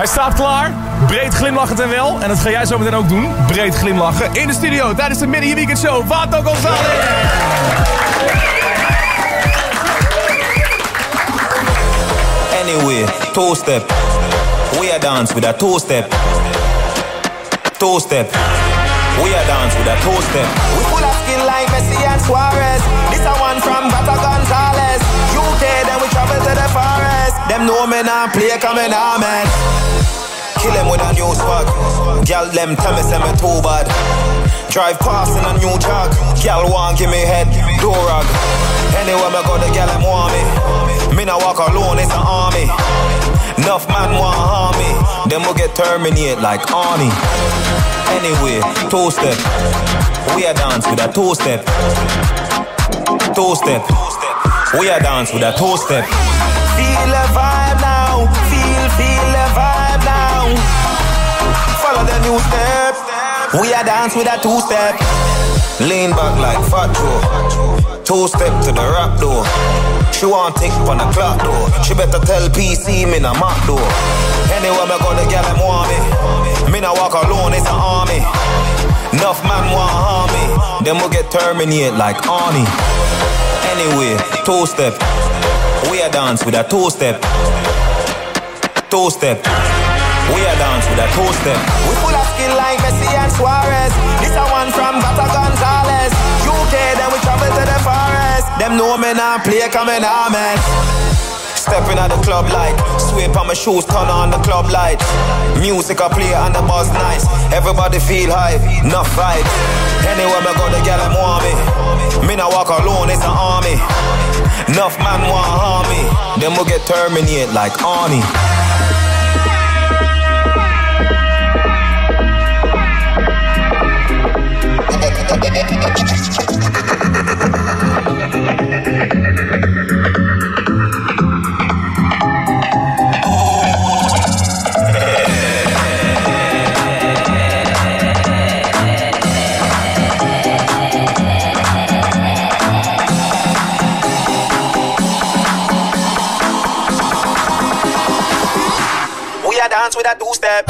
Hij staat klaar, breed glimlachend en wel. En dat ga jij zo meteen ook doen, breed glimlachen. In de studio tijdens de Mini Weekend Show, Vato González. Anyway, two-step. We a dance with a two-step. Two-step. We a dance with a two-step. We full of skill like Messi and Suarez. This a one from Vato González. UK, then we travel to the forest. Them know me now play coming on, man. Kill them with a new swag. Girl, them tell me say me too bad. Drive past in a new jog. Girl want give me head, do rag. Anywhere me go, the girl them want me. Me not walk alone, it's an army. Enough man want harm me. Them will get terminated like Arnie. Anyway, two-step. We a dance with a two-step. Two-step. We a dance with a two-step. Feel the vibe now. Feel the vibe now. Follow the new step. We a dance with a two-step. Lean back like Fat Joe. Two-step to the rap door. She want tick on the clock door. She better tell PC me na mock door. Anywhere me go, the girl them want me. Me not walk alone, it's an army. Enough man want harm me. Them will get terminated like Arnie. Anyway, two-step. We a dance with a two-step. Two-step. We a dance with a two-step. We full of skill like Messi and Suarez. This a one from Vato González. UK, then we travel to the forest. Them know me now play coming on, man. Stepping at the club light. Sweep on my shoes, turn on the club light. Music I play and the buzz nice. Everybody feel high, enough vibe. Anywhere me go, the girl them want me. Me not walk alone, it's an army. Enough man want harm me. Them will get terminated like Arnie. We a dance with a two-step.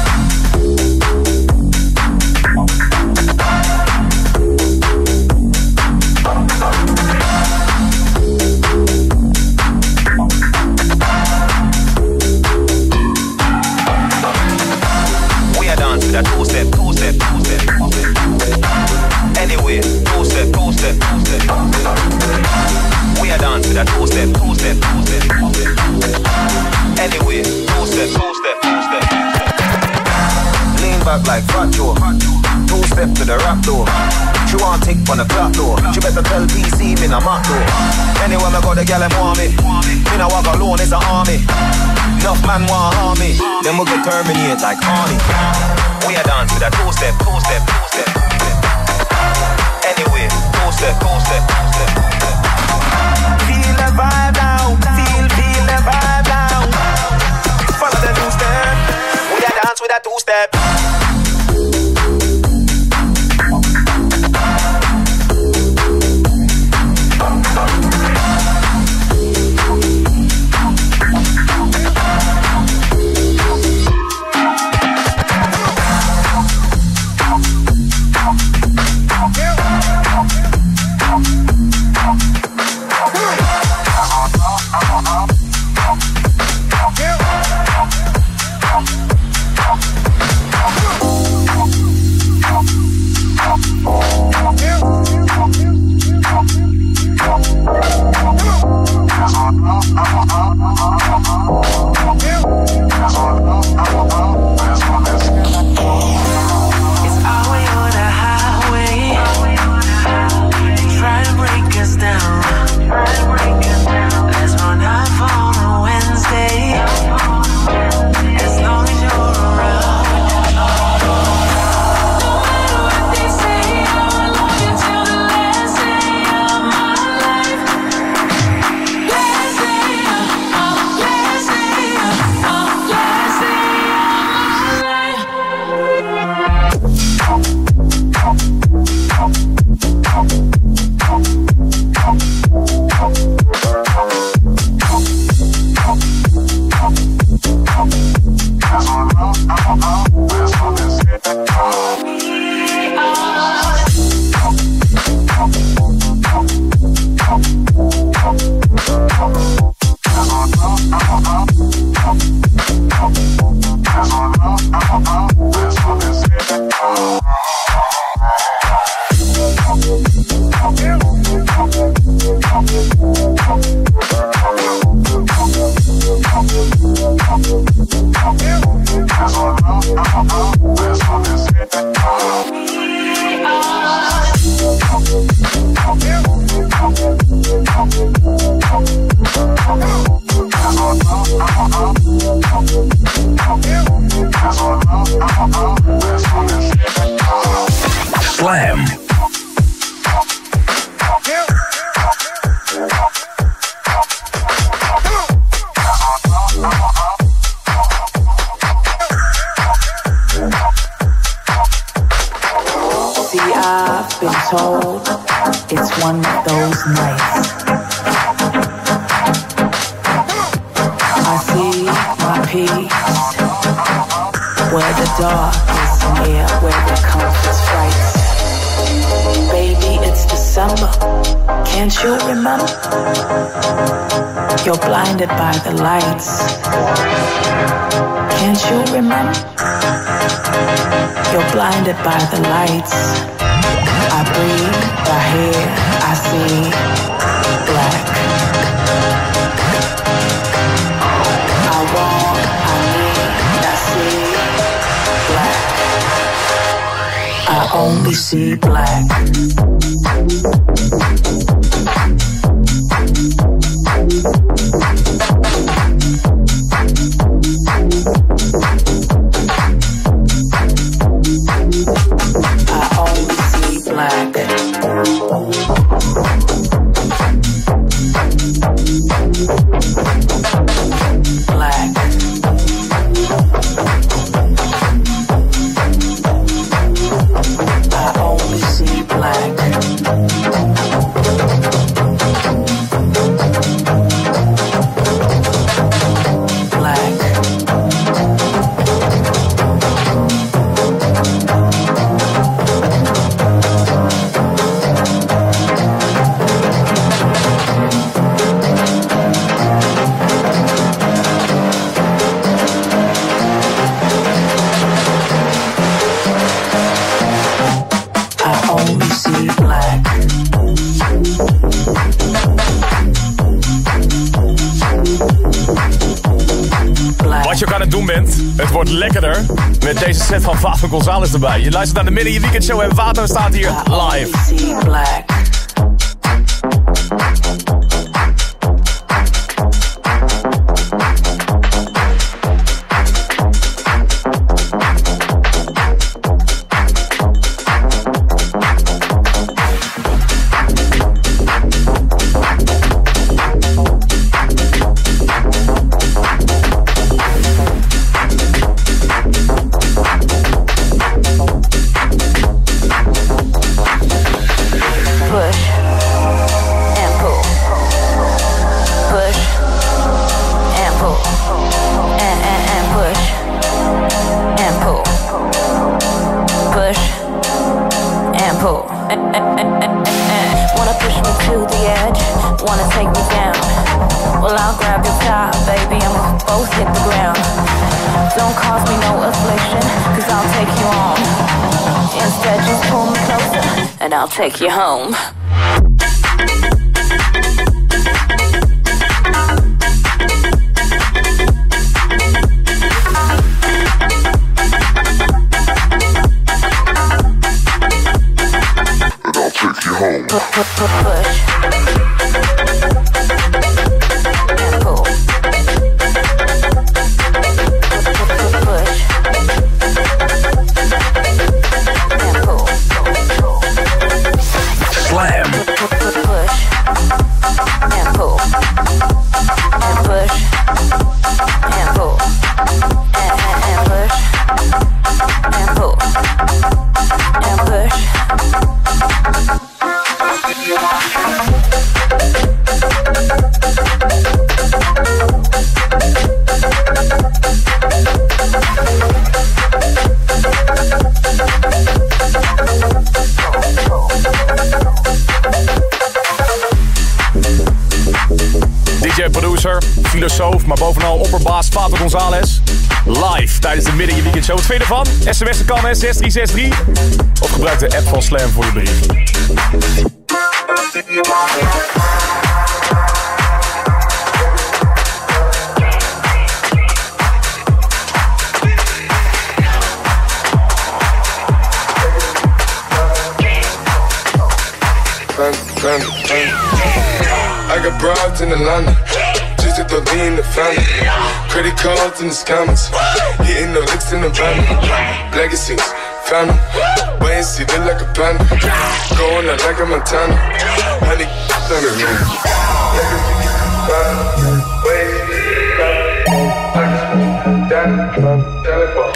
That two-step, two-step, two-step. Anyway, two-step, two-step, two-step. We a dance with that two-step, two-step, two-step. Anyway, two-step, two-step, two-step. Lean back like Fat Joe. Two-step to the rap door. She want tick on the clock door. She better tell PC me na mock door. Anywhere me go, the girl them want me. Me not walk alone, it's an army. Enough man want harm me. Them will get terminated like Arnie. We a dance with a two-step, two-step, two-step. Anyway, two-step, two-step, two-step. Feel the vibe now. Feel the vibe now. Follow the new step. We a dance with a two-step. Slam. See, I've been told it's one of those nights. I see my peace where the dark is near, where the comfort's fright. Baby, it's December, can't you remember? You're blinded by the lights. Can't you remember? You're blinded by the lights. I breathe, I hear, I see black. I want, I need, I see black. I only see black. Wat je ook aan het doen bent, het wordt lekkerder met deze set van Vato González erbij. Je luistert naar de Midden in je Weekendshow en Vato staat hier live. I'll take you home. And I'll take you home. Push. And pull. Push. And pull. Slam. Push. And pull. And push. And pull. And push. And pull. And push. bovenal opperbaas Vato González. Live tijdens de Midden in je Weekend Show. Wat vind je ervan? SMS'en kan, hè, 6363. Of gebruik de app van Slam voor je bericht. I got broads in Atlanta, just to throw D in the family. Credit cards in the scammers, hitting the licks in the van. Legacies, phantom, wait and see, look like a panda. Going out like a Montana, honey, on the room. Legacies, phantom, wait and see, phantom, teleport.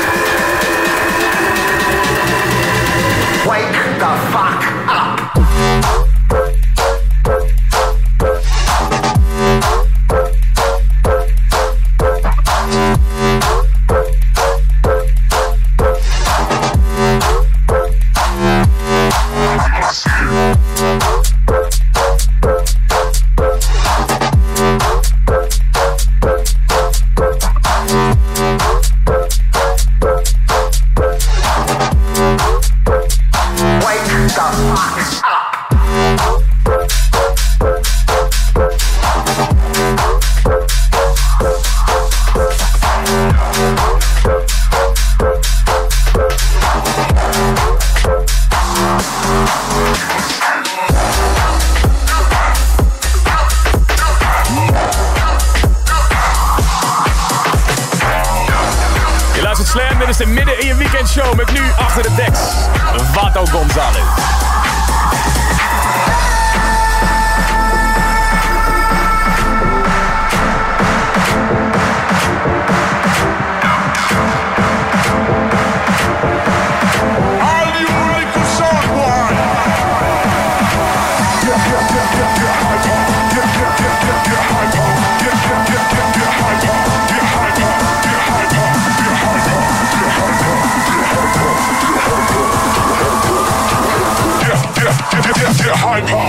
Wake the fuck up! dit is de midden in je weekendshow met nu achter de deks Vato González. Get hyper.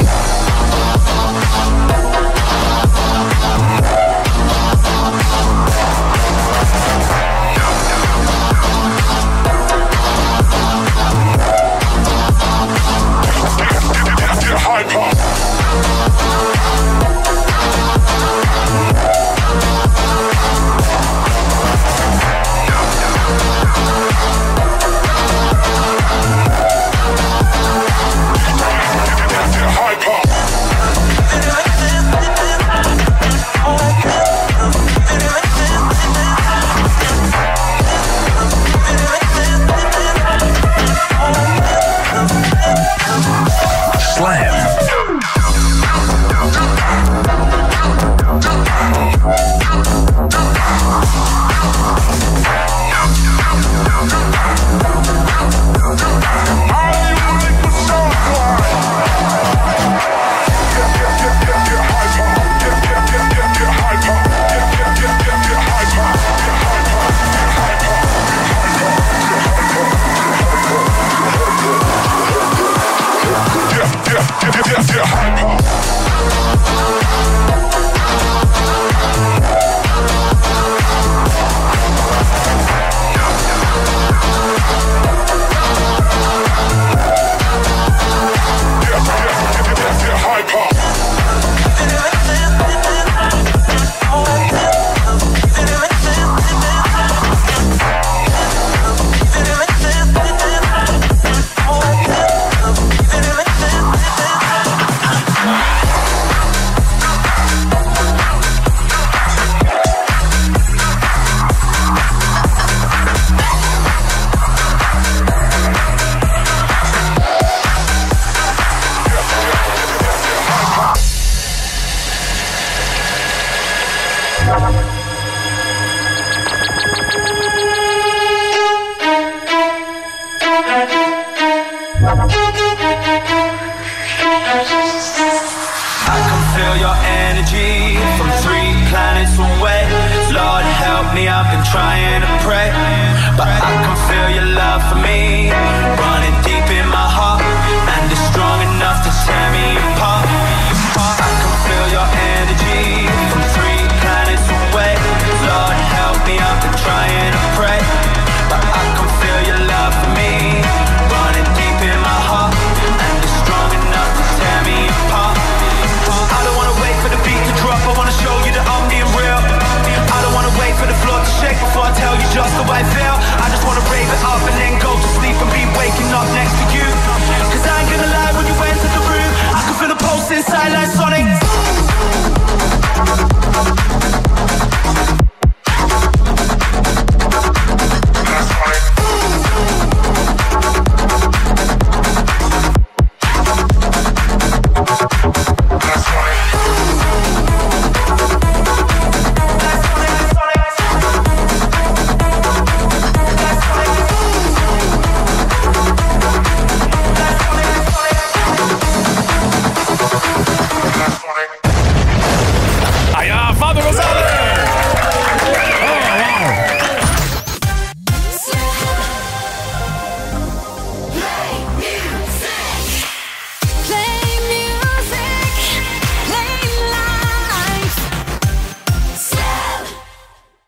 me, I've been trying to pray, but I can feel your love for me.